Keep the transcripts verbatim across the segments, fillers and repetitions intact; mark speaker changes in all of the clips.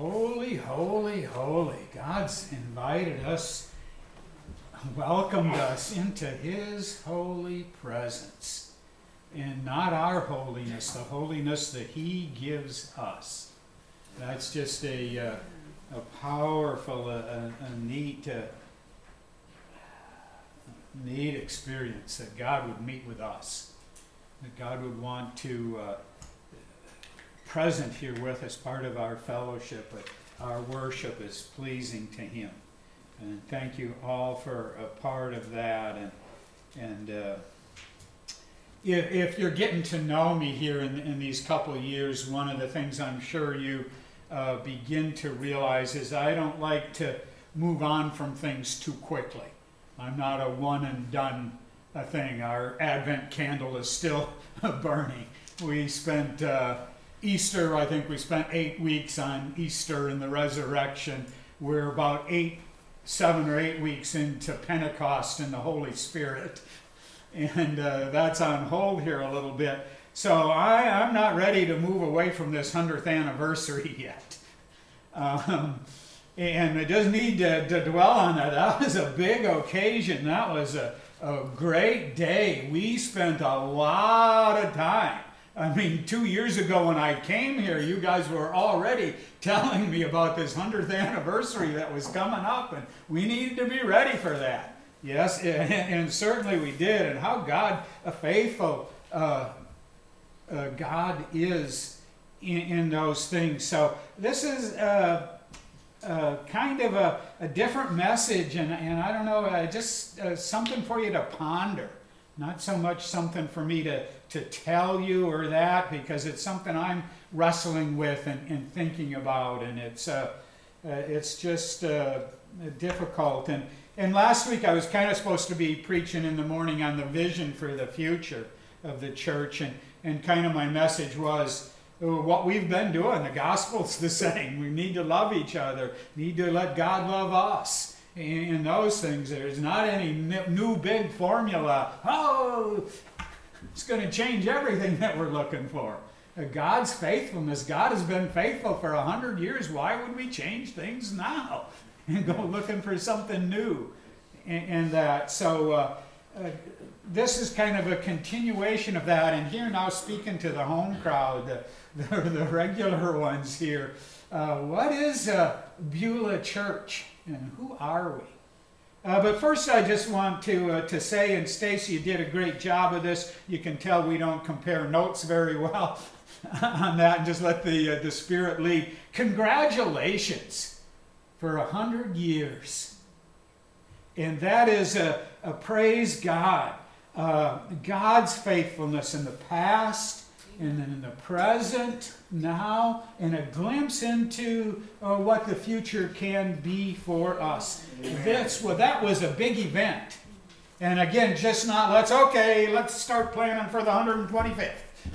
Speaker 1: Holy, holy, holy. God's invited us, welcomed us into His holy presence. And not our holiness, the holiness that He gives us. That's just a, uh, a powerful, a, a, a neat, uh, neat experience that God would meet with us. That God would want to uh, present here with us, part of our fellowship, but our worship is pleasing to Him. And thank you all for a part of that. And and uh, if, if you're getting to know me here in, in these couple of years, one of the things I'm sure you uh, begin to realize is I don't like to move on from things too quickly. I'm not a one and done uh, thing. Our Advent candle is still burning. We spent uh, Easter, I think we spent eight weeks on Easter and the resurrection. We're about eight, seven or eight weeks into Pentecost and the Holy Spirit. And uh, that's on hold here a little bit. So I, I'm not ready to move away from this hundredth anniversary yet. Um, and I just need to, to dwell on that. That was a big occasion. That was a, a great day. We spent a lot of time. I mean, two years ago when I came here, you guys were already telling me about this hundredth anniversary that was coming up, and we needed to be ready for that. Yes, and, and certainly we did, and how God, a faithful uh, uh, God is in, in those things. So this is uh, uh, kind of a, a different message, and, and I don't know, uh, just uh, something for you to ponder. Not so much something for me to, to tell you or that, because it's something I'm wrestling with and, and thinking about, and it's uh, uh, it's just uh, difficult. And, and last week I was kind of supposed to be preaching in the morning on the vision for the future of the church, and, and kind of my message was, oh, what we've been doing, the gospel's the same. We need to love each other, need to let God love us. In those things, there's not any new big formula. Oh, it's going to change everything that we're looking for. God's faithfulness. God has been faithful for a hundred years. Why would we change things now and go looking for something new? And, and that. So uh, uh, this is kind of a continuation of that. And here now, speaking to the home crowd, the, the, the regular ones here. Uh, what is uh, Beulah Church? And who are we? Uh, but first I just want to uh, to say, and Stacy, you did a great job of this. You can tell we don't compare notes very well on that, and just let the, uh, the Spirit lead. Congratulations for a hundred years. And that is a, a praise God. Uh, God's faithfulness in the past, and then in the present, now, and a glimpse into uh, what the future can be for us. That's, well, that was a big event. And again, just not, let's, okay, let's start planning for the one hundred twenty-fifth.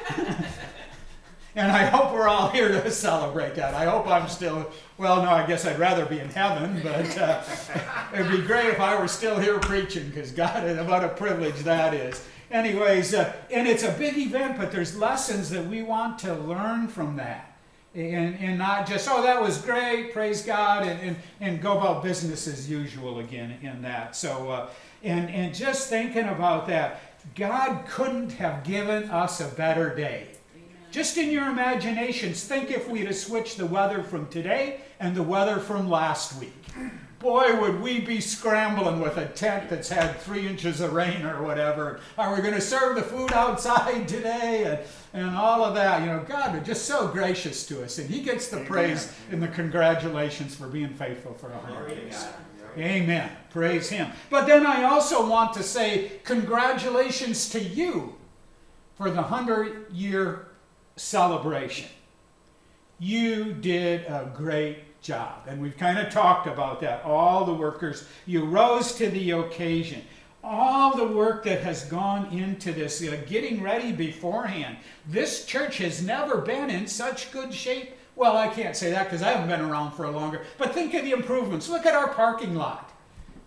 Speaker 1: And I hope we're all here to celebrate that. I hope I'm still, well, no, I guess I'd rather be in heaven, but uh, it'd be great if I were still here preaching, because God, what a privilege that is. Anyways, uh, and it's a big event, but there's lessons that we want to learn from that. And, and not just, oh, that was great, praise God, and, and, and go about business as usual again in that. So, uh, and, and just thinking about that, God couldn't have given us a better day. Amen. Just in your imaginations, think if we'd have switched the weather from today and the weather from last week. Boy, would we be scrambling with a tent that's had three inches of rain or whatever. Are we going to serve the food outside today? And, and all of that. You know, God is just so gracious to us. And He gets the praise and the congratulations for being faithful for a hundred years. Amen. Praise Him. But then I also want to say congratulations to you for the hundred-year celebration. You did a great job. And we've kind of talked about that. All the workers, you rose to the occasion. All the work that has gone into this, uh, getting ready beforehand. This church has never been in such good shape. Well, I can't say that because I haven't been around for a longer. But think of the improvements. Look at our parking lot.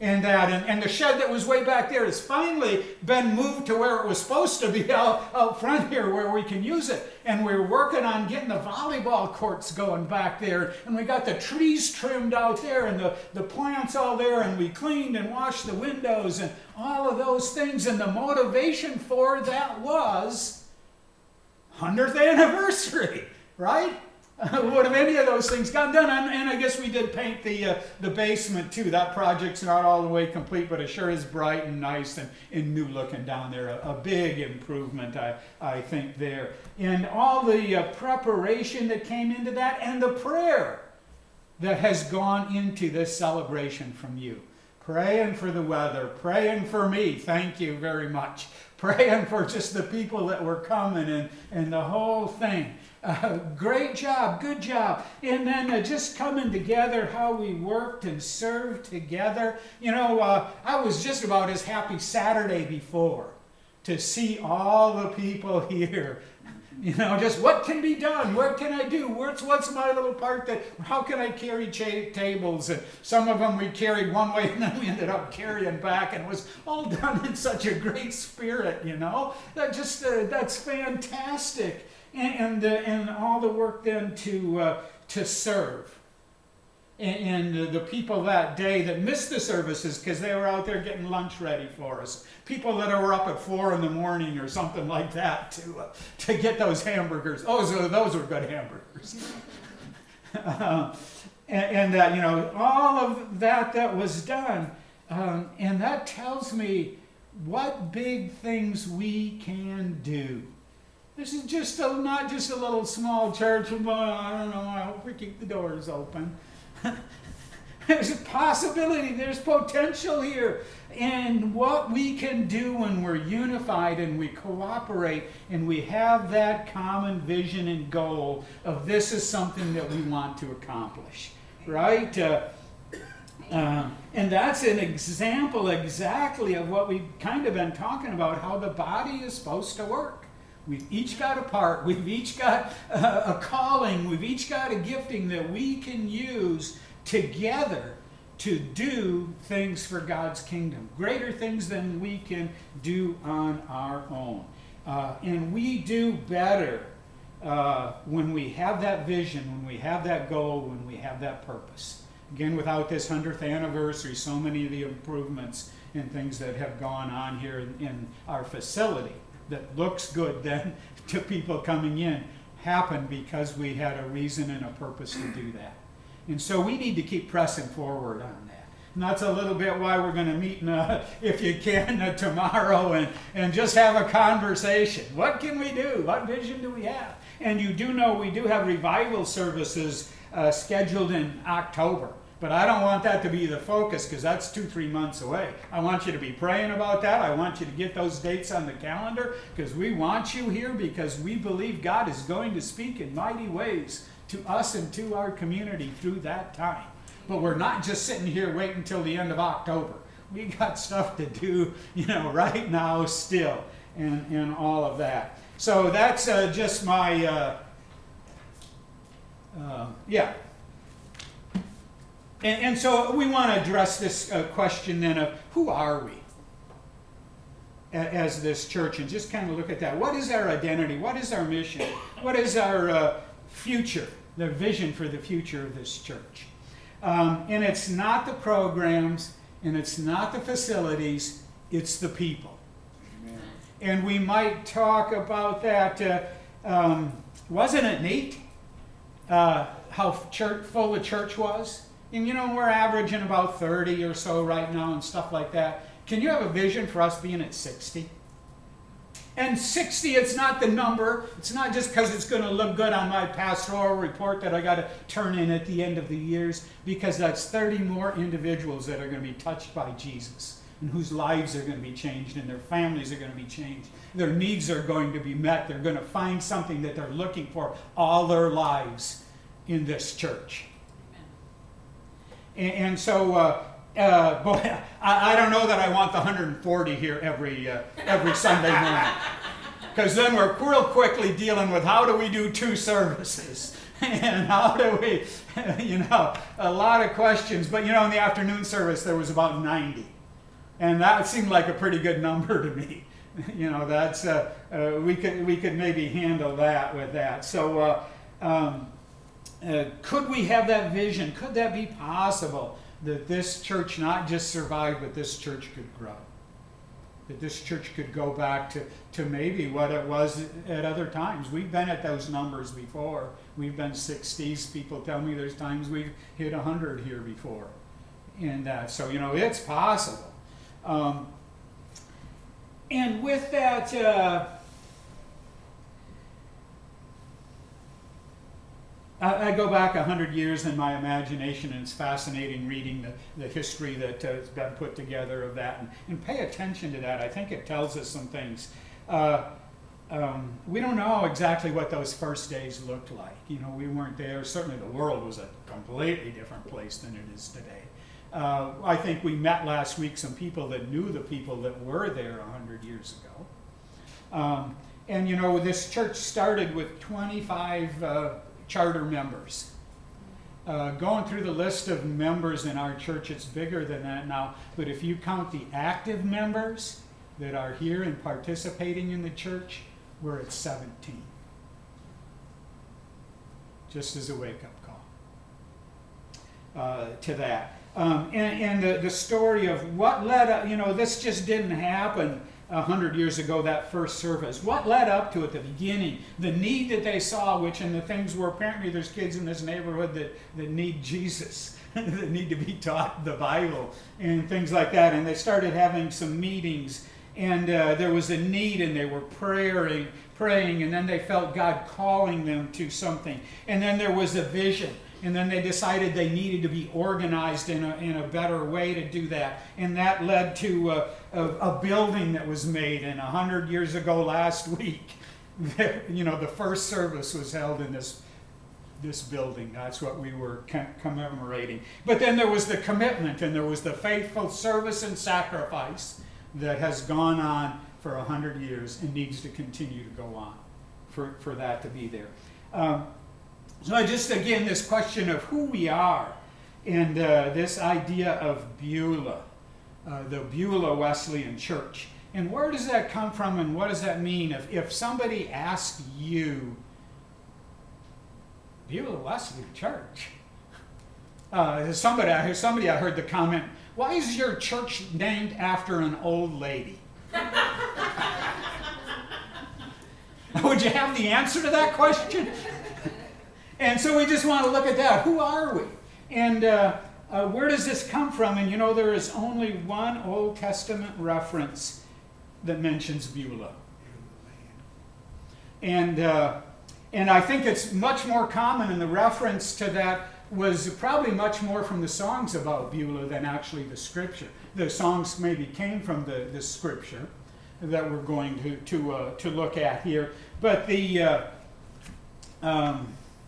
Speaker 1: And that, and, and the shed that was way back there has finally been moved to where it was supposed to be out, out front here where we can use it. And we're working on getting the volleyball courts going back there. And we got the trees trimmed out there and the, the plants all there. And we cleaned and washed the windows and all of those things. And the motivation for that was hundredth anniversary, right? Would have any of those things gotten done? And, and I guess we did paint the uh, the basement too. That project's not all the way complete, but it sure is bright and nice and, and new looking down there. A, a big improvement, I, I think, there. And all the uh, preparation that came into that and the prayer that has gone into this celebration from you. Praying for the weather, praying for me, thank you very much. Praying for just the people that were coming and, and the whole thing. Uh, great job, good job. And then uh, just coming together, how we worked and served together. You know, uh, I was just about as happy Saturday before to see all the people here. You know, just what can be done? What can I do? What's, what's my little part that, how can I carry cha- tables? And some of them we carried one way and then we ended up carrying back, and it was all done in such a great spirit, you know. That just, uh, that's fantastic. And, and, uh, and all the work then to, uh, to serve. And, and uh, the people that day that missed the services because they were out there getting lunch ready for us. People that were up at four in the morning or something like that to, uh, to get those hamburgers. Oh, so those were good hamburgers. uh, and, and uh, you know, all of that that was done. Um, and that tells me what big things we can do. This is just a, not just a little small church. I don't know, I hope we keep the doors open. There's a possibility, there's potential here. And what we can do when we're unified and we cooperate and we have that common vision and goal of this is something that we want to accomplish, right? Uh, Um, and that's an example exactly of what we've kind of been talking about, how the body is supposed to work. We've each got a part, we've each got a, a calling, we've each got a gifting that we can use together to do things for God's kingdom. Greater things than we can do on our own. Uh, and we do better uh, when we have that vision, when we have that goal, when we have that purpose. Again, without this hundredth anniversary, so many of the improvements and things that have gone on here in, in our facility that looks good then to people coming in happened because we had a reason and a purpose to do that. And so we need to keep pressing forward on that. And that's a little bit why we're going to meet, in, uh, if you can, uh, tomorrow and, and just have a conversation. What can we do? What vision do we have? And you do know we do have revival services uh, scheduled in October. But I don't want that to be the focus because that's two, three months away. I want you to be praying about that. I want you to get those dates on the calendar because we want you here because we believe God is going to speak in mighty ways to us and to our community through that time. But we're not just sitting here waiting until the end of October. We got stuff to do, you know, right now still and, and all of that. So that's uh, just my, uh, uh, yeah. And, and so we want to address this uh, question then of who are we as this church, and just kind of look at that. What is our identity? What is our mission? What is our uh, future, the vision for the future of this church? Um, and it's not the programs, and it's not the facilities, it's the people. Amen. And we might talk about that. Uh, um, wasn't it neat uh, how church, full the church was? And you know, we're averaging about thirty or so right now and stuff like that. Can you have a vision for us being at sixty? And sixty, it's not the number. It's not just because it's going to look good on my pastoral report that I got to turn in at the end of the years, because that's thirty more individuals that are going to be touched by Jesus and whose lives are going to be changed and their families are going to be changed. Their needs are going to be met. They're going to find something that they're looking for all their lives in this church. And, and so, uh, uh, boy, I, I don't know that I want the one hundred forty here every uh, every Sunday morning. Because then we're real quickly dealing with how do we do two services? And how do we, you know, a lot of questions. But, you know, in the afternoon service, there was about ninety. And that seemed like a pretty good number to me. You know, that's, uh, uh, we could we could maybe handle that with that. So, uh, um, uh, could we have that vision? Could that be possible that this church not just survive, but this church could grow? That this church could go back to, to maybe what it was at other times. We've been at those numbers before. We've been sixties. People tell me there's times we've hit one hundred here before. And uh, so, you know, it's possible. Um, and with that, uh, I, I go back one hundred years in my imagination, and it's fascinating reading the, the history that uh, has been put together of that. And, and pay attention to that. I think it tells us some things. Uh, um, we don't know exactly what those first days looked like. You know, we weren't there. Certainly the world was a completely different place than it is today. Uh, I think we met last week some people that knew the people that were there one hundred years ago. Um, and, you know, this church started with twenty-five uh, charter members. Uh, going through the list of members in our church, it's bigger than that now. But if you count the active members that are here and participating in the church, we're at seventeen. Just as a wake-up call uh, to that. Um, and and the, the story of what led up, you know, this just didn't happen a hundred years ago, that first service. What led up to it, the beginning, the need that they saw, which and the things were apparently there's kids in this neighborhood that, that need Jesus, that need to be taught the Bible and things like that. And they started having some meetings, and uh, there was a need, and they were praying, praying, and then they felt God calling them to something. And then there was a vision. And then they decided they needed to be organized in a, in a better way to do that. And that led to a, a, a building that was made. And a hundred years ago last week, you know, the first service was held in this, this building. That's what we were commemorating. But then there was the commitment, and there was the faithful service and sacrifice that has gone on for a hundred years and needs to continue to go on for, for that to be there. Um, So I just, again, this question of who we are, and uh, this idea of Beulah, uh, the Beulah Wesleyan Church. And where does that come from, and what does that mean? If, if somebody asks you, Beulah Wesleyan Church, uh, somebody, somebody I heard the comment, why is your church named after an old lady? Would you have the answer to that question? And so we just want to look at that. Who are we? And uh, uh, where does this come from? And you know, there is only one Old Testament reference that mentions Beulah. And, uh, and I think it's much more common, and the reference to that was probably much more from the songs about Beulah than actually the scripture. The songs maybe came from the, the scripture that we're going to, to, uh, to look at here. But the... Uh, um,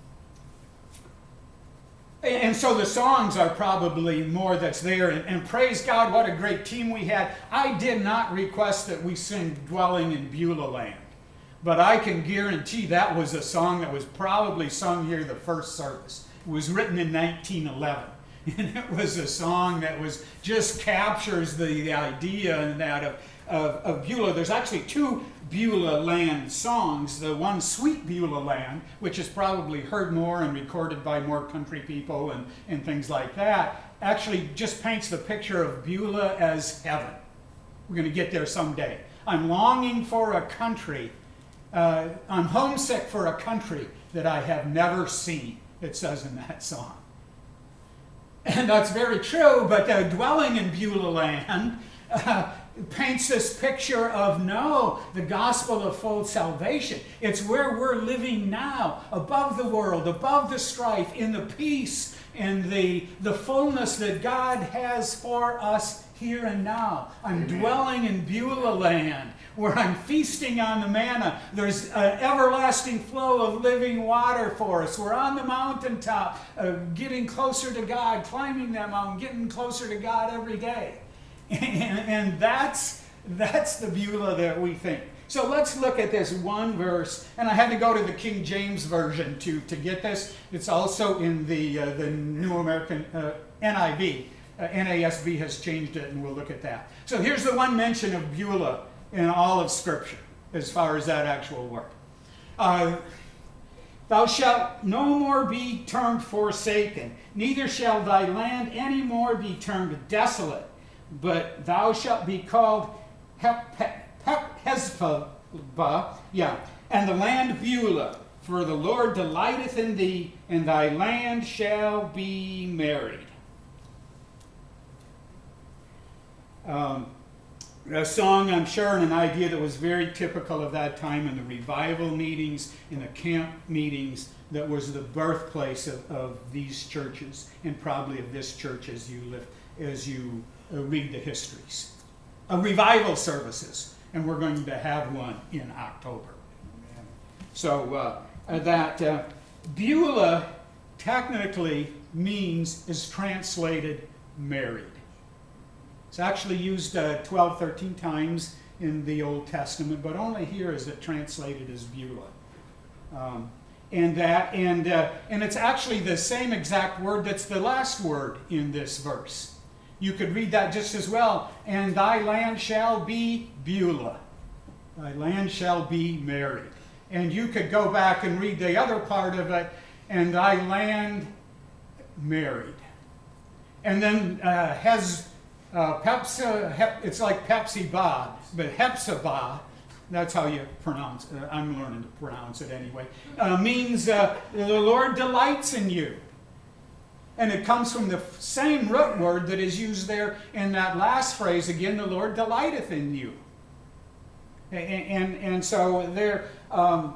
Speaker 1: And so the songs are probably more that's there. And, and praise God, what a great team we had. I did not request that we sing Dwelling in Beulah Land. But I can guarantee that was a song that was probably sung here the first service. It was written in nineteen eleven. And it was a song that was just captures the, the idea and that of, of, of Beulah. There's actually two Beulah Land songs. The one, Sweet Beulah Land, which is probably heard more and recorded by more country people and, and things like that, actually just paints the picture of Beulah as heaven. We're going to get there someday. I'm longing for a country. Uh, I'm homesick for a country that I have never seen, it says in that song. And that's very true, but uh, dwelling in Beulah Land uh, paints this picture of, no, the gospel of full salvation. It's where we're living now, above the world, above the strife, in the peace and the, the fullness that God has for us here and now. I'm Amen. Dwelling in Beulah Land, where I'm feasting on the manna. There's an everlasting flow of living water for us. We're on the mountaintop, uh, getting closer to God, climbing that mountain, getting closer to God every day. And, and that's, that's the Beulah that we think. So let's look at this one verse, and I had to go to the King James Version to, to get this. It's also in the, uh, the New American uh, N I V. Uh, N A S B has changed it, and we'll look at that. So here's the one mention of Beulah in all of Scripture, as far as that actual word. Uh, Thou shalt no more be termed forsaken, neither shall thy land any more be termed desolate, but thou shalt be called Hep- Hep- Hezbollah, yeah, and the land Beulah, for the Lord delighteth in thee, and thy land shall be married. Um, a song, I'm sure, and an idea that was very typical of that time in the revival meetings, in the camp meetings, that was the birthplace of, of these churches, and probably of this church as you live, as you uh, read the histories. Uh, revival services, and we're going to have one in October. So uh, uh, that uh, Beulah technically means, is translated married. It's actually used uh, twelve, thirteen times in the Old Testament, but only here is it translated as Beulah. Um, and that, and uh, and it's actually the same exact word that's the last word in this verse. You could read that just as well. And thy land shall be Beulah. Thy land shall be married. And you could go back and read the other part of it. And thy land married. And then uh, has. Uh, Pepsi, hep, it's like Pepsi-Ba, but Hepzibah, that's how you pronounce it. Uh, I'm learning to pronounce it anyway, uh, means uh, the Lord delights in you. And it comes from the same root word that is used there in that last phrase again, the Lord delighteth in you. And, and, and so there, um,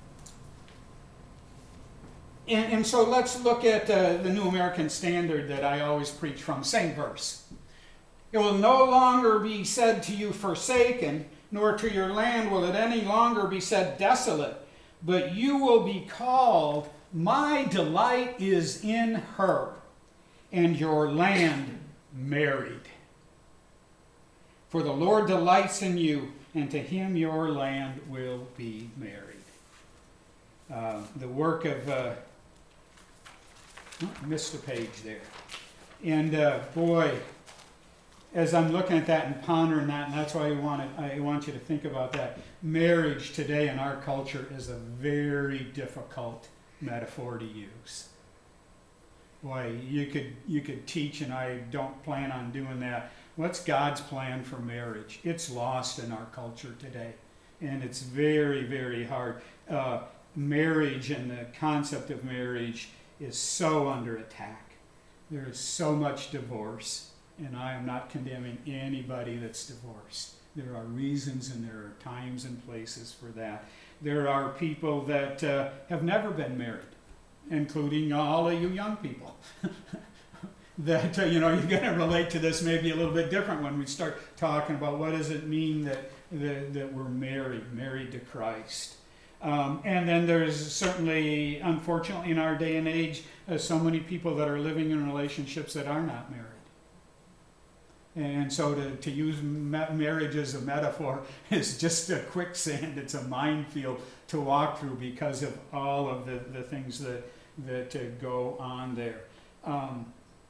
Speaker 1: and, and so let's look at uh, the New American Standard that I always preach from, same verse. It will no longer be said to you forsaken, nor to your land will it any longer be said desolate, but you will be called, my delight is in her, and your land married. For the Lord delights in you, and to him your land will be married. Uh, the work of, uh, oh, I missed a page there. And uh, boy, as I'm looking at that and pondering that, and that's why I want, to, I want you to think about that. Marriage today in our culture is a very difficult metaphor to use. Boy, you could you could teach, and I don't plan on doing that. What's God's plan for marriage? It's lost in our culture today, and it's very, very hard. Uh, marriage and the concept of marriage is so under attack. There is so much divorce. And I am not condemning anybody that's divorced. There are reasons and there are times and places for that. There are people that uh, have never been married, including all of you young people. that, uh, you know, you're going to relate to this maybe a little bit different when we start talking about what does it mean that, that, that we're married, married to Christ. Um, and then there's certainly, unfortunately, in our day and age, uh, so many people that are living in relationships that are not married. And so to, to use ma- marriage as a metaphor is just a quicksand. It's a minefield to walk through because of all of the, the things that, that uh, go on there. Um,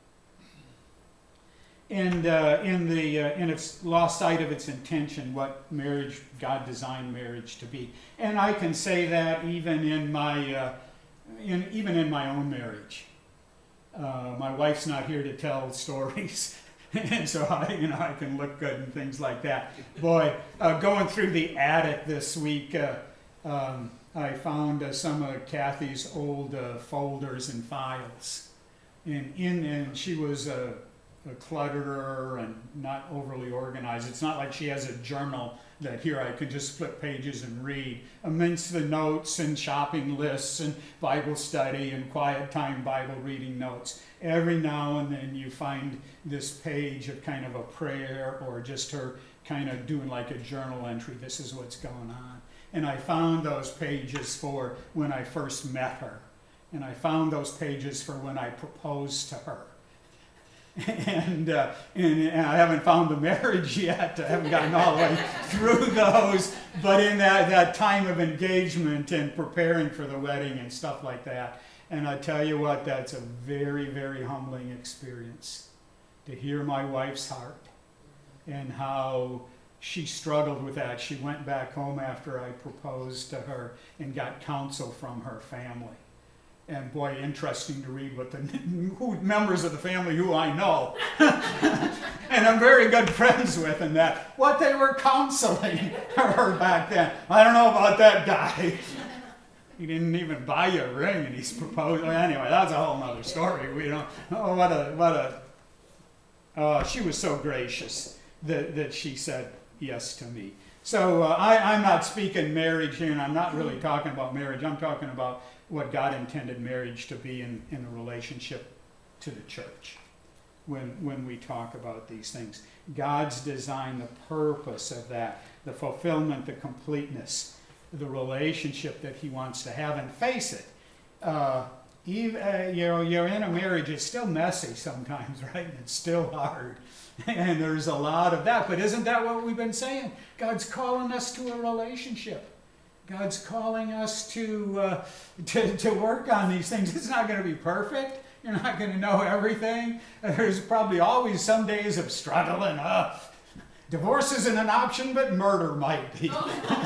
Speaker 1: and uh, in the uh, in its lost sight of its intention, what marriage, God designed marriage to be. And I can say that even in my, uh, in, even in my own marriage. Uh, my wife's not here to tell stories. And so I, you know, I can look good and things like that. Boy, uh, going through the attic this week, uh, um, I found uh, some of Kathy's old uh, folders and files, and in and she was a, a clutterer and not overly organized. It's not like she has a journal that here I could just flip pages and read. Amidst the notes and shopping lists and Bible study and quiet time Bible reading notes, every now and then you find this page of kind of a prayer or just her kind of doing like a journal entry. This is what's going on. And I found those pages for when I first met her. And I found those pages for when I proposed to her. And, uh, and, and I haven't found the marriage yet. I haven't gotten all the way through those. But in that, that time of engagement and preparing for the wedding and stuff like that. And I tell you what, that's a very, very humbling experience to hear my wife's heart and how she struggled with that. She went back home after I proposed to her and got counsel from her family. And boy, interesting to read what the who, members of the family who I know and I'm very good friends with, and that what they were counseling her back then. I don't know about that guy. He didn't even buy you a ring, and he's proposed. Anyway, that's a whole other story. We don't. Oh, what a what a. Oh, she was so gracious that that she said yes to me. So uh, I, I'm not speaking marriage here, and I'm not really talking about marriage. I'm talking about what God intended marriage to be in, in a relationship to the church. When when we talk about these things, God's design, the purpose of that, the fulfillment, the completeness, the relationship that He wants to have. And face it, uh, even, uh, you know, you're in a marriage. It's still messy sometimes, right? It's still hard. And there's a lot of that. But isn't that what we've been saying? God's calling us to a relationship. God's calling us to, uh, to to work on these things. It's not going to be perfect. You're not going to know everything. There's probably always some days of struggle and uh, divorce isn't an option, but murder might be.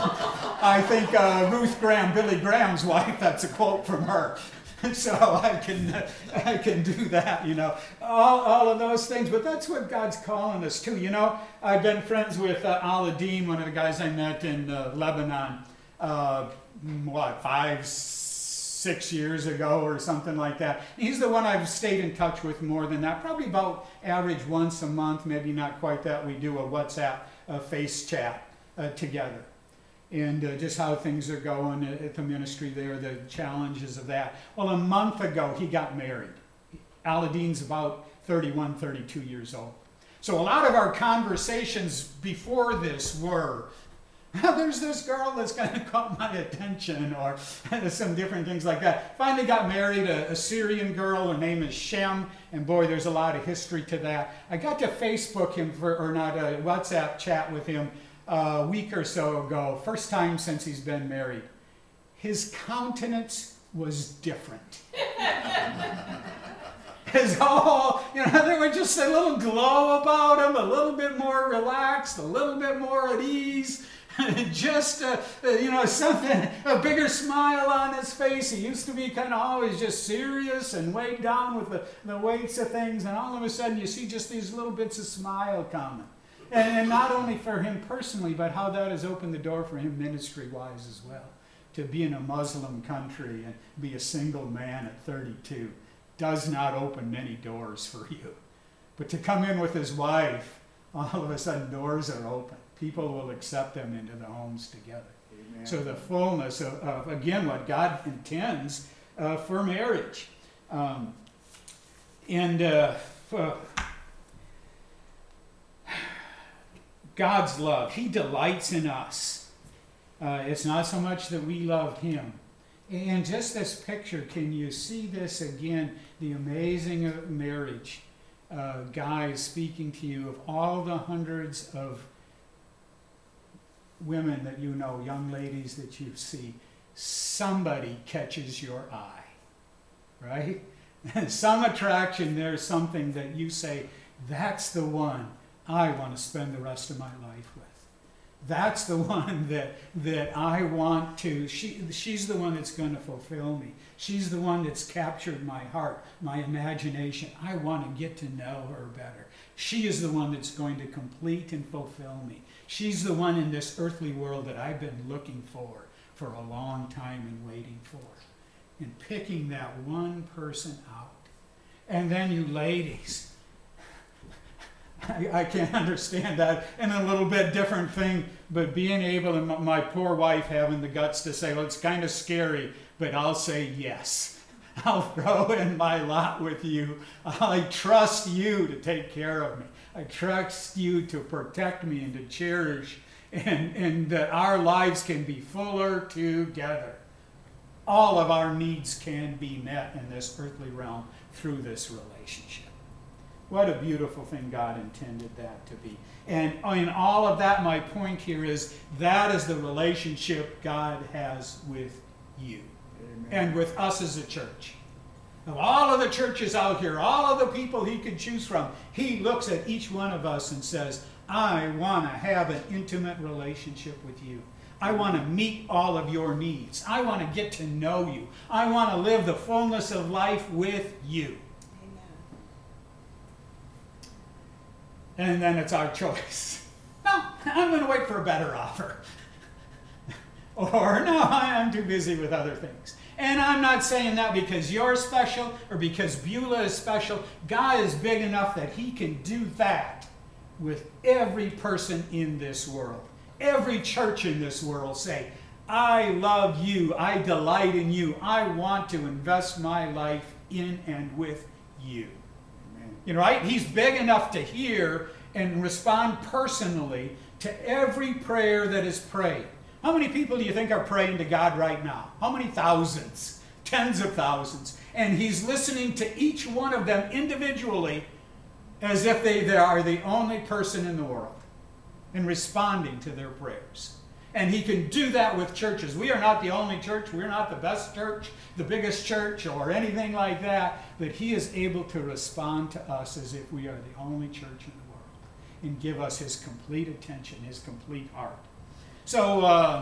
Speaker 1: I think uh, Ruth Graham, Billy Graham's wife, that's a quote from her. So I can uh, I can do that, you know, all, all of those things. But that's what God's calling us to. You know, I've been friends with uh, Aladdin, one of the guys I met in uh, Lebanon, uh, what, five, six years ago or something like that. He's the one I've stayed in touch with more than that. Probably about average once a month, maybe not quite that. We do a WhatsApp uh, face chat uh, together. And uh, just how things are going at the ministry there, the challenges of that. Well, a month ago, he got married. Aladdin's about thirty-one, thirty-two years old. So a lot of our conversations before this were, well, there's this girl that's going to caught my attention, or some different things like that. Finally got married, a, a Syrian girl. Her name is Shem, and boy, there's a lot of history to that. I got to Facebook him, for, or not, a WhatsApp chat with him a week or so ago, first time since he's been married. His countenance was different. His whole, you know, there was just a little glow about him, a little bit more relaxed, a little bit more at ease. Just, uh, you know, something, a bigger smile on his face. He used to be kind of always just serious and weighed down with the, the weights of things. And all of a sudden you see just these little bits of smile coming. And, and not only for him personally, but how that has opened the door for him ministry-wise as well. To be in a Muslim country and be a single man at thirty-two does not open many doors for you. But to come in with his wife, all of a sudden doors are open. People will accept them into the homes together. Amen. So the fullness of, of, again, what God intends uh, for marriage. Um, and uh, uh, God's love, He delights in us. Uh, it's not so much that we love Him. And just this picture, can you see this again? The amazing marriage. Uh, guys speaking to you of all the hundreds of women that you know, young ladies that you see, somebody catches your eye, right? Some attraction, there's something that you say, that's the one I want to spend the rest of my life with. That's the one that that I want to, she, she's the one that's going to fulfill me. She's the one that's captured my heart, my imagination. I want to get to know her better. She is the one that's going to complete and fulfill me. She's the one in this earthly world that I've been looking for for a long time and waiting for. And picking that one person out. And then you ladies, I, I can't understand that. And a little bit different thing, but being able, and my, my poor wife having the guts to say, well, it's kind of scary, but I'll say yes. I'll throw in my lot with you. I trust you to take care of me. I trust you to protect me and to cherish, and, and that our lives can be fuller together. All of our needs can be met in this earthly realm through this relationship. What a beautiful thing God intended that to be. And in all of that, my point here is that is the relationship God has with you. Amen. And with us as a church. Of all of the churches out here, all of the people he could choose from, he looks at each one of us and says, I want to have an intimate relationship with you. I want to meet all of your needs. I want to get to know you. I want to live the fullness of life with you. And then it's our choice. No, I'm going to wait for a better offer. Or, no, I'm too busy with other things. And I'm not saying that because you're special or because Beulah is special. God is big enough that he can do that with every person in this world. Every church in this world say, I love you. I delight in you. I want to invest my life in and with you. You know, right? He's big enough to hear and respond personally to every prayer that is prayed. How many people do you think are praying to God right now? How many thousands? Tens of thousands. And he's listening to each one of them individually as if they, they are the only person in the world and responding to their prayers. And he can do that with churches. We are not the only church. We're not the best church, the biggest church, or anything like that. But he is able to respond to us as if we are the only church in the world and give us his complete attention, his complete heart. So um,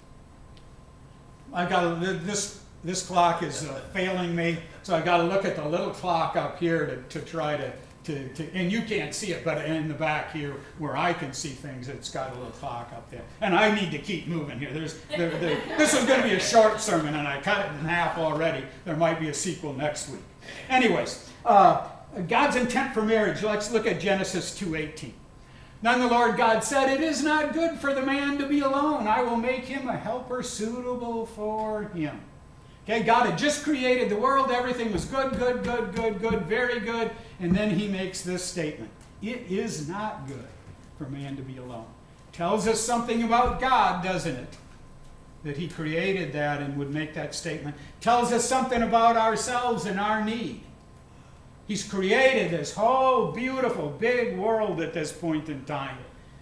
Speaker 1: I got this. This clock is uh, failing me, so I got to look at the little clock up here to, to try to. To, to, and you can't see it, but in the back here where I can see things, it's got a little clock up there. And I need to keep moving here. There's, there, there, this is going to be a short sermon, and I cut it in half already. There might be a sequel next week. Anyways, uh, God's intent for marriage. Let's look at Genesis two eighteen. Then the Lord God said, it is not good for the man to be alone. I will make him a helper suitable for him. Okay, God had just created the world. Everything was good, good, good, good, good, very good. And then he makes this statement. It is not good for man to be alone. Tells us something about God, doesn't it? That he created that and would make that statement. Tells us something about ourselves and our need. He's created this whole beautiful, big world at this point in time.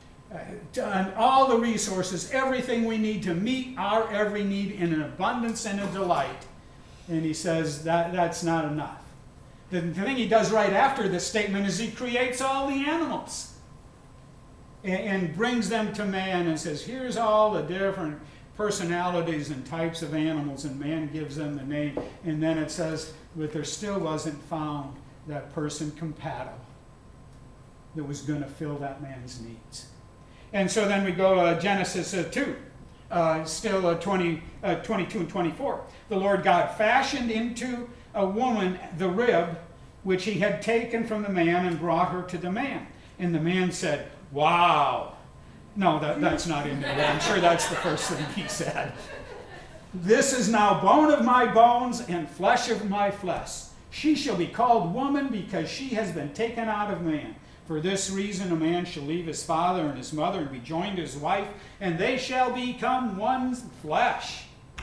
Speaker 1: Uh, and all the resources, everything we need to meet our every need in an abundance and a delight. And he says that that's not enough. The, the thing he does right after this statement is he creates all the animals and, and brings them to man and says, here's all the different personalities and types of animals, and man gives them the name. And then it says, but there still wasn't found that person compatible that was going to fill that man's needs. And so then we go to uh, Genesis uh, two, uh, still uh, twenty, uh, twenty-two and twenty-four. The Lord God fashioned into a woman the rib which he had taken from the man and brought her to the man. And the man said, wow. No, that, that's not in there, but I'm sure that's the first thing he said. This is now bone of my bones and flesh of my flesh. She shall be called woman because she has been taken out of man. For this reason a man shall leave his father and his mother and be joined to his wife, and they shall become one flesh.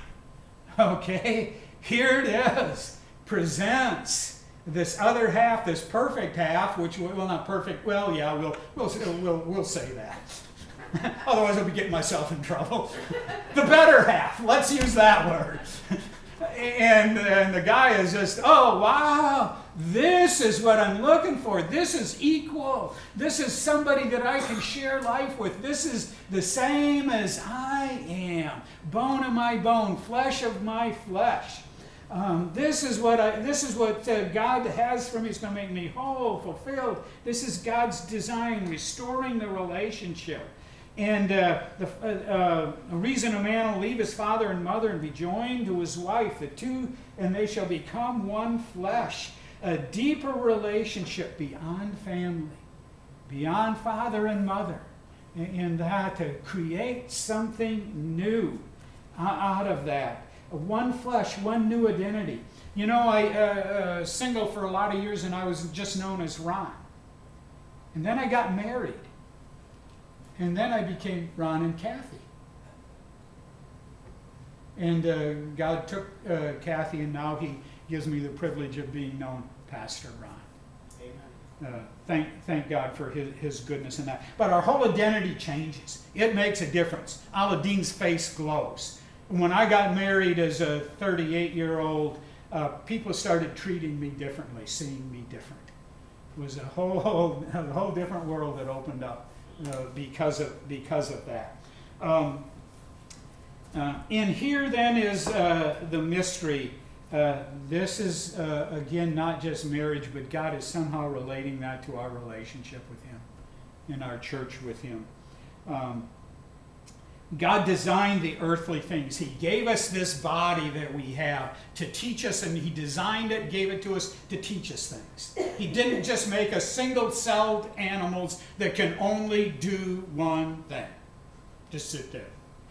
Speaker 1: Okay, here it is. Presents this other half, this perfect half, which, well, not perfect, well, yeah, we'll, we'll, we'll, we'll say that. Otherwise I'll be getting myself in trouble. The better half, let's use that word. And, and the guy is just, oh, wow, this is what I'm looking for. This is equal. This is somebody that I can share life with. This is the same as I am. Bone of my bone, flesh of my flesh. Um, this is what I, this is what uh, God has for me. It's going to make me whole, fulfilled. This is God's design, restoring the relationship. And uh, the uh, uh, reason a man will leave his father and mother and be joined to his wife, the two, and they shall become one flesh. A deeper relationship beyond family, beyond father and mother, and that to create something new out of that. One flesh, one new identity. You know, I uh, uh, single for a lot of years, and I was just known as Ron. And then I got married. And then I became Ron and Kathy. And uh, God took uh, Kathy, and now he gives me the privilege of being known Pastor Ron.
Speaker 2: Amen.
Speaker 1: uh, thank thank God for his, his goodness in that. But our whole identity changes. It makes a difference. Aladine's face glows. When I got married as a thirty-eight-year-old, uh, people started treating me differently, seeing me different. It was a whole, whole, a whole different world that opened up uh, because of because of that. Um, uh, and here then is uh, the mystery. Uh, this is, uh, again, not just marriage, but God is somehow relating that to our relationship with Him, in our church with Him. Um, God designed the earthly things. He gave us this body that we have to teach us, and He designed it, gave it to us to teach us things. He didn't just make us single-celled animals that can only do one thing. Just sit there.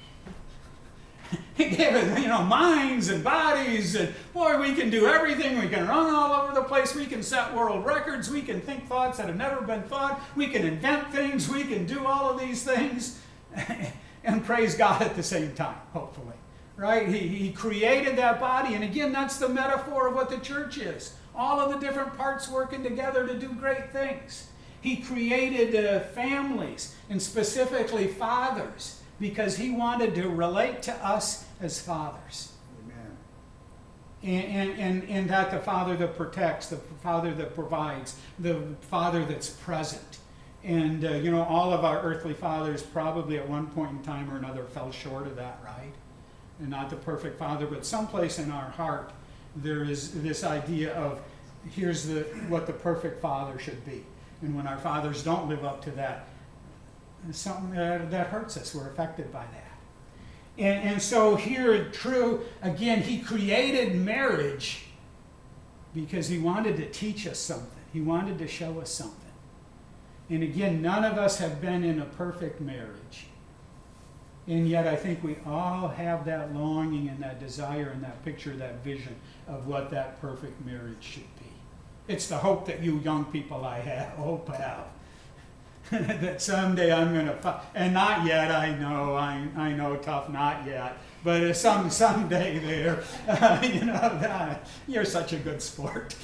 Speaker 1: He gave us, you know, minds and bodies, and boy, we can do everything. We can run all over the place. We can set world records. We can think thoughts that have never been thought. We can invent things. We can do all of these things and praise God at the same time, hopefully. Right? He, he created that body, and again, that's the metaphor of what the church is. All of the different parts working together to do great things. He created uh, families, and specifically fathers, because He wanted to relate to us as fathers.
Speaker 2: Amen.
Speaker 1: And, and, and, and that the Father that protects, the Father that provides, the Father that's present. And, uh, you know, all of our earthly fathers probably at one point in time or another fell short of that, right? And not the perfect Father, but someplace in our heart there is this idea of here's the what the perfect Father should be. And when our fathers don't live up to that, it's something that, that hurts us. We're affected by that. And, and so here, true, again, He created marriage because He wanted to teach us something. He wanted to show us something. And again, none of us have been in a perfect marriage. And yet I think we all have that longing and that desire and that picture, that vision of what that perfect marriage should be. It's the hope that you young people I have, hope have. That someday I'm going to, and not yet, I know, I, I know, tough, not yet, but some someday there, uh, you know, uh, you're such a good sport.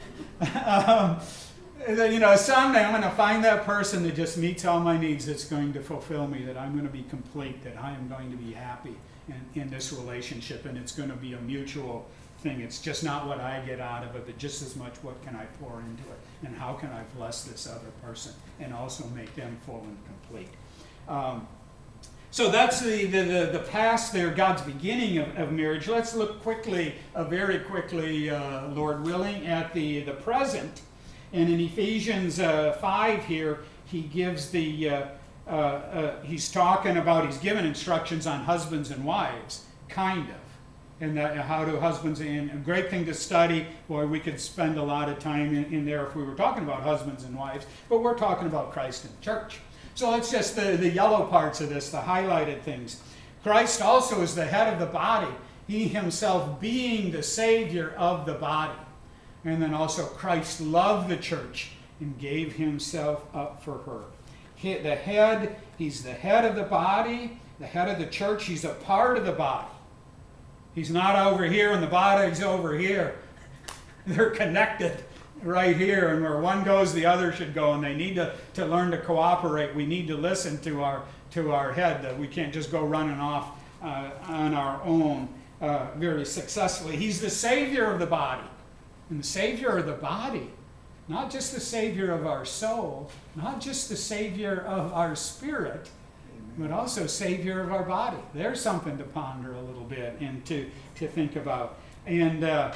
Speaker 1: um, you know, someday I'm going to find that person that just meets all my needs, that's going to fulfill me, that I'm going to be complete, that I am going to be happy in, in this relationship, and it's going to be a mutual thing. It's just not what I get out of it, but just as much what can I pour into it, and how can I bless this other person and also make them full and complete. Um, so that's the, the, the, the past there, God's beginning of, of marriage. Let's look quickly, uh, very quickly, uh, Lord willing, at the, the present. And in Ephesians uh, five here, he gives the, uh, uh, uh, he's talking about, he's given instructions on husbands and wives, kind of. And that, how do husbands, and a great thing to study, boy, we could spend a lot of time in, in there if we were talking about husbands and wives, but we're talking about Christ and the church. So it's just the, the yellow parts of this, the highlighted things. Christ also is the head of the body, He Himself being the Savior of the body. And then also Christ loved the church and gave Himself up for her. He, the head, He's the head of the body, the head of the church, He's a part of the body. He's not over here and the body's over here. They're connected right here, and where one goes, the other should go, and they need to, to learn to cooperate. We need to listen to our to our head. That we can't just go running off uh, on our own uh, very successfully. He's the Savior of the body. And the Savior of the body, not just the Savior of our soul, not just the Savior of our spirit, but also Savior of our body. There's something to ponder a little bit and to, to think about. And uh,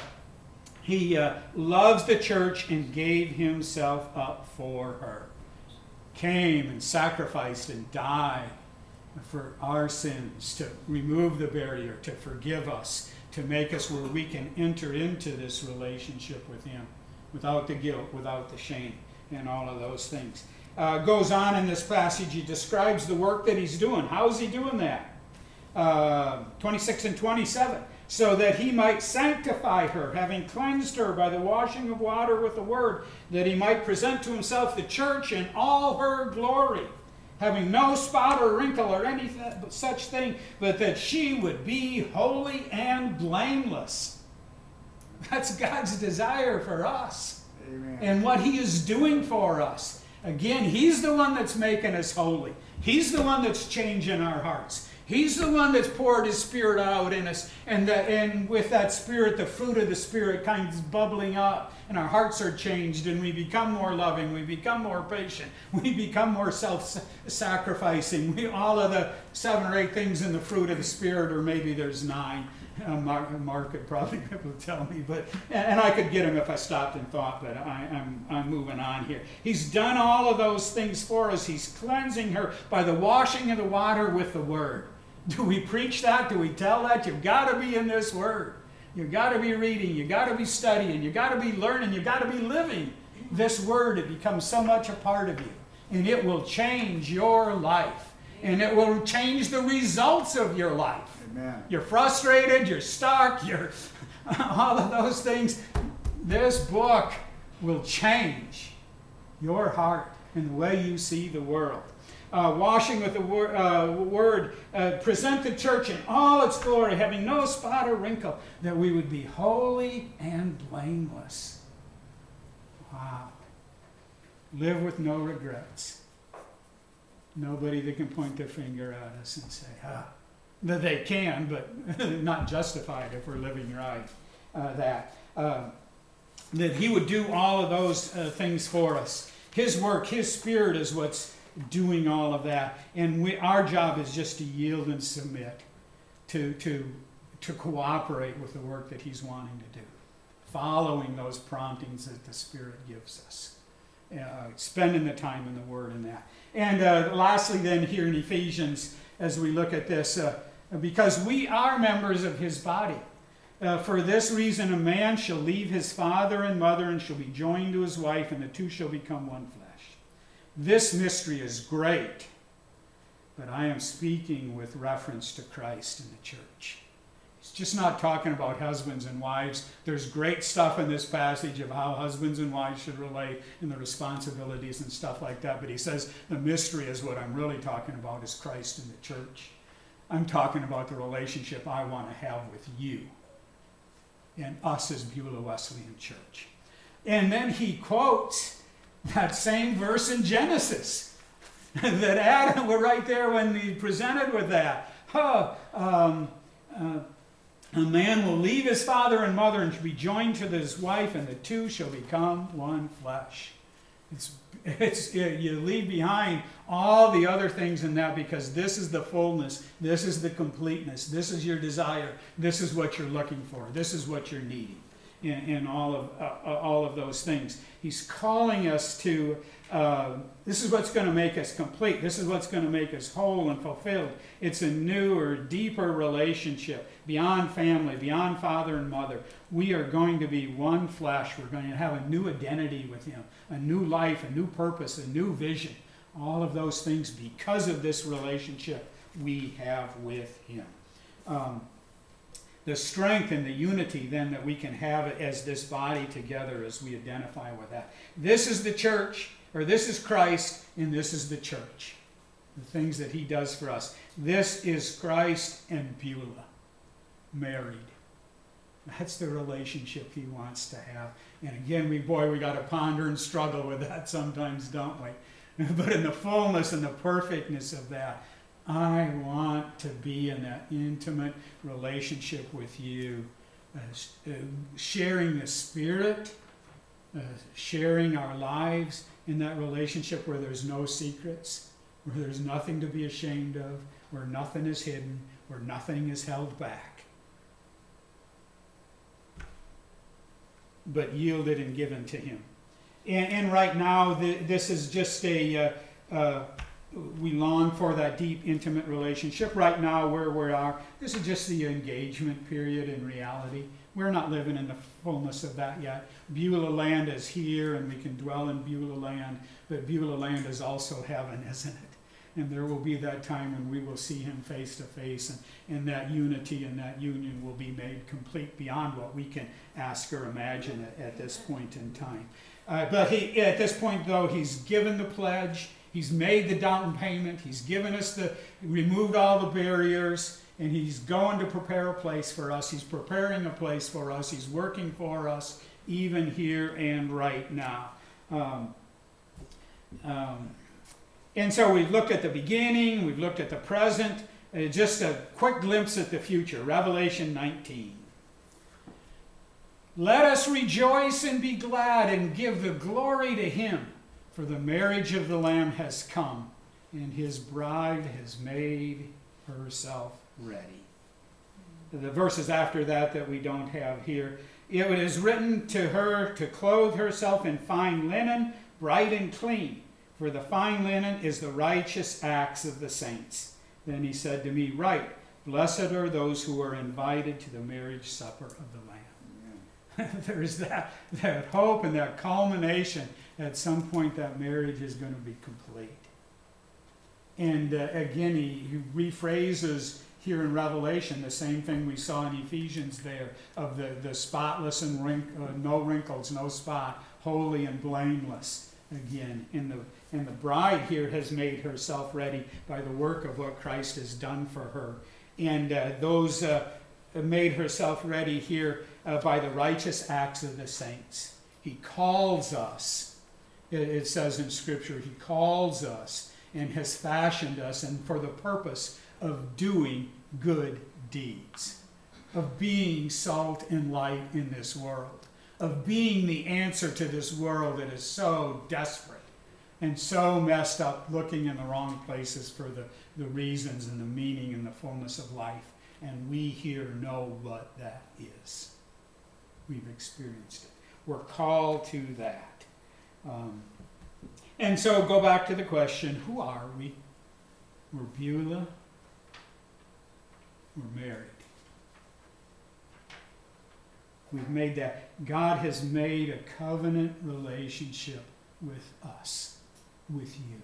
Speaker 1: He uh, loves the church and gave Himself up for her. Came and sacrificed and died for our sins, to remove the barrier, to forgive us, to make us where we can enter into this relationship with Him without the guilt, without the shame, and all of those things. Uh, goes on in this passage, he describes the work that He's doing. How is He doing that? Uh, twenty-six and twenty-seven. So that He might sanctify her, having cleansed her by the washing of water with the word, that He might present to Himself the church in all her glory, having no spot or wrinkle or any such thing, but that she would be holy and blameless. That's God's desire for us.
Speaker 2: Amen.
Speaker 1: And what he is doing for us. Again, he's the one that's making us holy. He's the one that's changing our hearts. He's the one that's poured his Spirit out in us. And, that, and with that Spirit, the fruit of the Spirit kind of bubbling up. And our hearts are changed. And we become more loving. We become more patient. We become more self-sacrificing. We, all of the seven or eight things in the fruit of the Spirit, or maybe there's nine. Uh, Mark, Mark could probably be able to tell me. but And, and I could get him if I stopped and thought. But I, I'm, I'm moving on here. He's done all of those things for us. He's cleansing her by the washing of the water with the Word. Do we preach that? Do we tell that? You've got to be in this Word. You've got to be reading. You've got to be studying. You've got to be learning. You've got to be living this Word. It becomes so much a part of you. And it will change your life. And it will change the results of your life.
Speaker 2: Amen. You're
Speaker 1: frustrated. You're stuck. You're all of those things. This book will change your heart and the way you see the world. Uh, washing with the wor- uh, word, uh, present the church in all its glory, having no spot or wrinkle, that we would be holy and blameless. Wow. Live with no regrets. Nobody that can point their finger at us and say, ah, that they can, but not justified if we're living right. Uh, that. Uh, that he would do all of those uh, things for us. His work, his Spirit is what's doing all of that, and we, our job is just to yield and submit, to to to cooperate with the work that he's wanting to do, following those promptings that the Spirit gives us, uh, spending the time in the Word and that. And uh, lastly, then here in Ephesians, as we look at this, uh, because we are members of his body. Uh, for this reason, a man shall leave his father and mother and shall be joined to his wife, and the two shall become one flesh. This mystery is great, but I am speaking with reference to Christ and the church. He's just not talking about husbands and wives. There's great stuff in this passage of how husbands and wives should relate and the responsibilities and stuff like that, but he says the mystery is what I'm really talking about is Christ and the church. I'm talking about the relationship I want to have with you and us as Beulah Wesleyan Church. And then he quotes that same verse in Genesis that Adam were right there when he presented with that. Oh, um, uh, a man will leave his father and mother and shall be joined to his wife, and the two shall become one flesh. It's, it's it, you leave behind all the other things in that because this is the fullness, this is the completeness, this is your desire, this is what you're looking for, this is what you're needing. In, in all of uh, all of those things. He's calling us to, uh, this is what's going to make us complete. This is what's going to make us whole and fulfilled. It's a newer, deeper relationship beyond family, beyond father and mother. We are going to be one flesh. We're going to have a new identity with him, a new life, a new purpose, a new vision. All of those things because of this relationship we have with him. Um, The strength and the unity then that we can have as this body together as we identify with that. This is the church, or this is Christ, and this is the church. The things that he does for us. This is Christ and Beulah, married. That's the relationship he wants to have. And again, we boy, we got to ponder and struggle with that sometimes, don't we? But in the fullness and the perfectness of that, I want to be in that intimate relationship with you, uh, uh, sharing the Spirit, uh, sharing our lives in that relationship where there's no secrets, where there's nothing to be ashamed of, where nothing is hidden, where nothing is held back, but yielded and given to him. And, and right now, the, this is just a... Uh, uh, we long for that deep, intimate relationship. Right now, where we are, this is just the engagement period in reality. We're not living in the fullness of that yet. Beulah land is here, and we can dwell in Beulah land, but Beulah land is also heaven, isn't it? And there will be that time when we will see him face to face, and, and that unity and that union will be made complete beyond what we can ask or imagine at, at this point in time. Uh, but he, at this point, though, he's given the pledge. He's made the down payment. He's given us the, removed all the barriers. And he's going to prepare a place for us. He's preparing a place for us. He's working for us even here and right now. Um, um, and so we've looked at the beginning, we've looked at the present, uh, just a quick glimpse at the future. Revelation nineteen. Let us rejoice and be glad and give the glory to him, for the marriage of the Lamb has come, and his bride has made herself ready. The verses after that that we don't have here. It is written to her to clothe herself in fine linen, bright and clean, for the fine linen is the righteous acts of the saints. Then he said to me, Write, blessed are those who are invited to the marriage supper of the Lamb. There's that, that hope and that culmination. At some point that marriage is going to be complete. And uh, again, he, he rephrases here in Revelation the same thing we saw in Ephesians there, of the, the spotless and wrink, uh, no wrinkles, no spot, holy and blameless again. And the, and the bride here has made herself ready by the work of what Christ has done for her. And uh, those uh, made herself ready here uh, by the righteous acts of the saints. He calls us, it, it says in Scripture, he calls us and has fashioned us, and for the purpose of doing good deeds, of being salt and light in this world, of being the answer to this world that is so desperate and so messed up, looking in the wrong places for the, the reasons and the meaning and the fullness of life. And we here know what that is. We've experienced it. We're called to that. Um, and so go back to the question, who are we? We're Beulah. We're married. We've made that. God has made a covenant relationship with us, with you.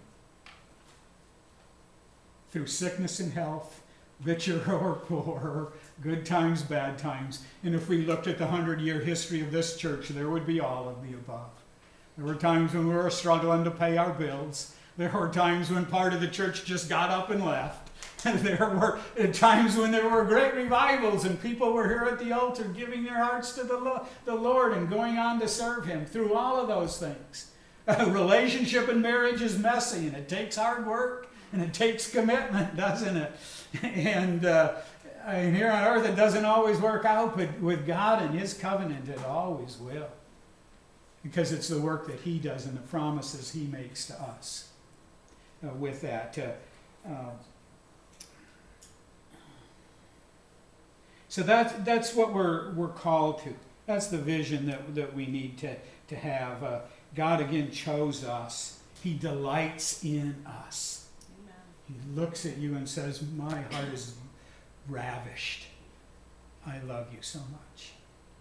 Speaker 1: Through sickness and health, richer or poorer, good times, bad times. And if we looked at the hundred-year history of this church, there would be all of the above. There were times when we were struggling to pay our bills. There were times when part of the church just got up and left. There were times when there were great revivals and people were here at the altar giving their hearts to the, Lo- the Lord and going on to serve him. Through all of those things. A relationship in marriage is messy and it takes hard work and it takes commitment, doesn't it? And uh, here on earth it doesn't always work out, but with God and his covenant it always will. Because it's the work that he does and the promises he makes to us uh, with that. Uh, uh, So that's, that's what we're, we're called to. That's the vision that, that we need to, to have. Uh, God again chose us. He delights in us. Amen. He looks at you and says, my heart is ravished. I love you so much.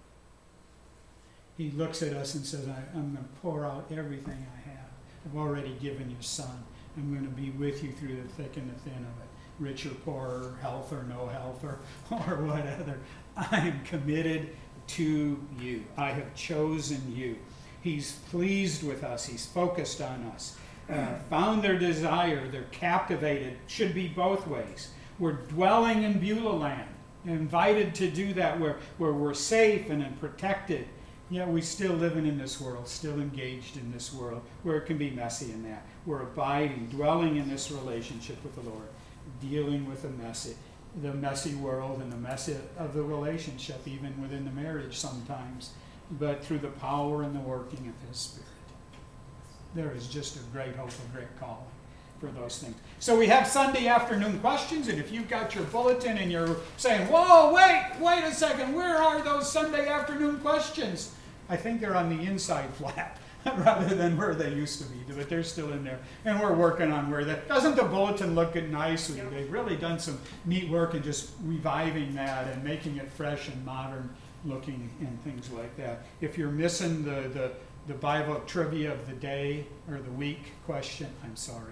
Speaker 1: He looks at us and says, I, I'm going to pour out everything I have. I've already given you son. I'm going to be with you through the thick and the thin of it. Rich or poor, health or no health, or, or whatever. I am committed to you. I have chosen you. He's pleased with us. He's focused on us. Uh, found their desire. They're captivated. Should be both ways. We're dwelling in Beulah land. Invited to do that where, where we're safe and, and protected. Yet we're still living in this world, still engaged in this world, where it can be messy in that. We're abiding, dwelling in this relationship with the Lord. Dealing with the messy, the messy world and the mess of the relationship, even within the marriage sometimes, but through the power and the working of his Spirit. There is just a great hope, a great calling for those things. So we have Sunday afternoon questions, and if you've got your bulletin and you're saying, whoa, wait, wait a second, where are those Sunday afternoon questions? I think they're on the inside flap. Rather than where they used to be, but they're still in there. And we're working on where that. Doesn't the bulletin look good nice? Yep. They've really done some neat work in just reviving that and making it fresh and modern looking and things like that. If you're missing the, the, the Bible trivia of the day or the week question, I'm sorry.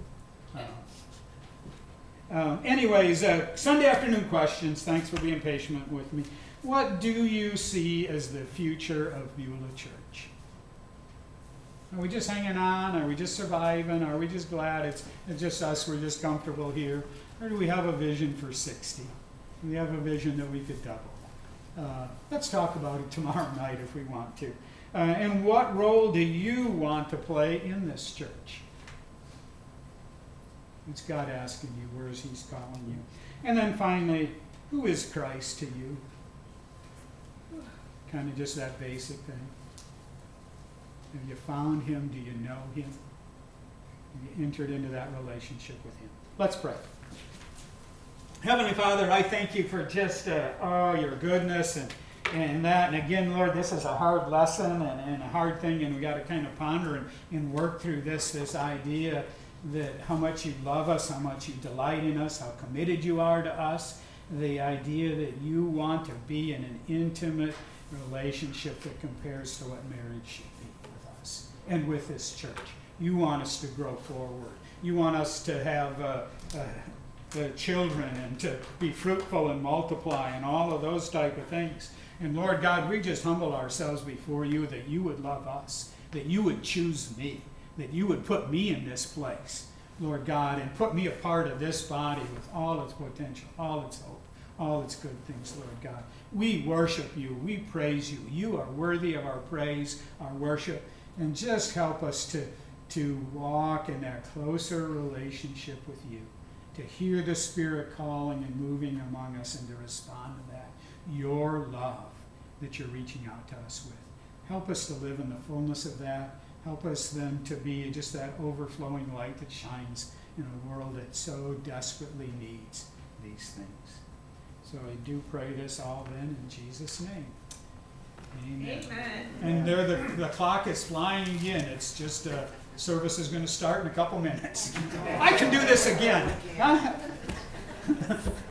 Speaker 1: Uh, um, anyways, uh, Sunday afternoon questions. Thanks for being patient with me. What do you see as the future of Beulah Church? Are we just hanging on? Are we just surviving? Are we just glad it's, it's just us, we're just comfortable here? Or do we have a vision for sixty? We have a vision that we could double. Uh, let's talk about it tomorrow night if we want to. Uh, and what role do you want to play in this church? It's God asking you, where is He calling you? And then finally, who is Christ to you? Kind of just that basic thing. Have you found Him? Do you know Him? Have you entered into that relationship with Him? Let's pray. Heavenly Father, I thank you for just, uh, oh, your goodness and, and that. And again, Lord, this is a hard lesson and, and a hard thing, and we got to kind of ponder and, and work through this, this idea that how much you love us, how much you delight in us, how committed you are to us, the idea that you want to be in an intimate relationship that compares to what marriage should be with us and with this church. You want us to grow forward. You want us to have uh, uh, the children and to be fruitful and multiply and all of those type of things. And Lord God, we just humble ourselves before you that you would love us, that you would choose me, that you would put me in this place, Lord God, and put me a part of this body with all its potential, all its hope, all its good things, Lord God. We worship you. We praise you. You are worthy of our praise, our worship, and just help us to, to walk in that closer relationship with you, to hear the Spirit calling and moving among us and to respond to that. Your love that you're reaching out to us with. Help us to live in the fullness of that. Help us then to be just that overflowing light that shines in a world that so desperately needs these things. So I do pray this all then in Jesus' name. Amen.
Speaker 2: Amen.
Speaker 1: And there the, the clock is flying again. It's just uh, service is going to start in a couple minutes. I can do this again. Huh?